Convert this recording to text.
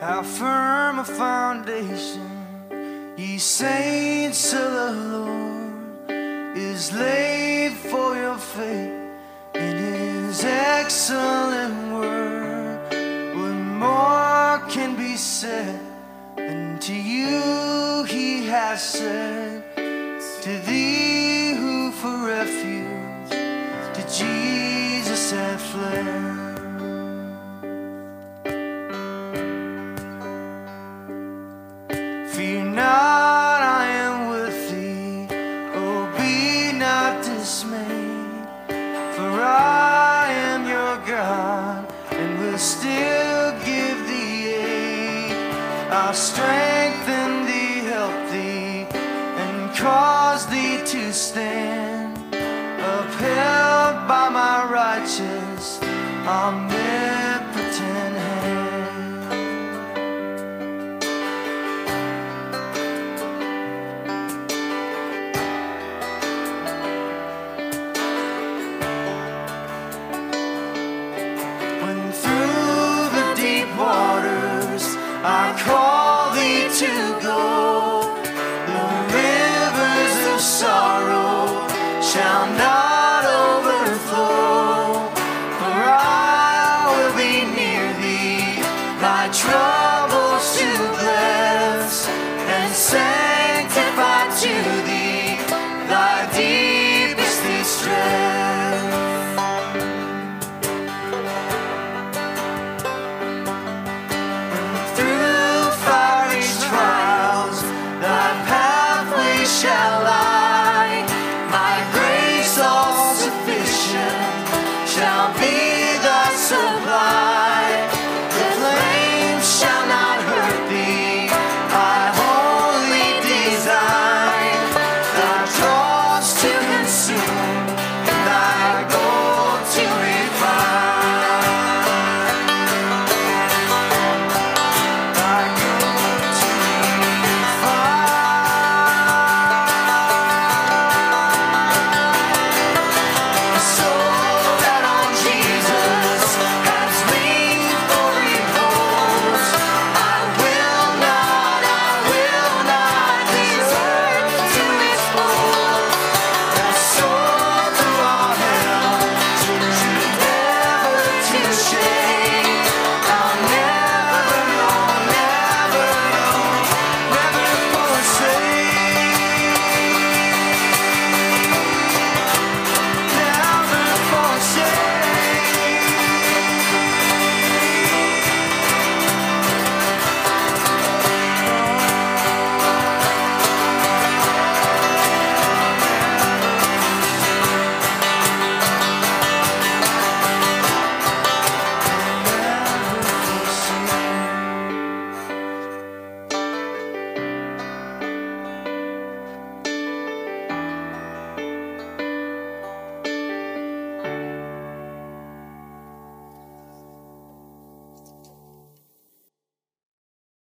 how firm a foundation, ye saints of the Lord, is laid for your faith in His excellent word. What more can be said than to you He has said, to thee who for refuge to Jesus had fled. Fear not, I am with thee, oh be not dismayed, for I am your God, and will still give thee aid. I'll strengthen thee, help thee, and cause thee to stand, upheld by my righteous, omnipotent hand. I call thee to go, the rivers of sorrow shall not overflow, for I will be near thee, thy trouble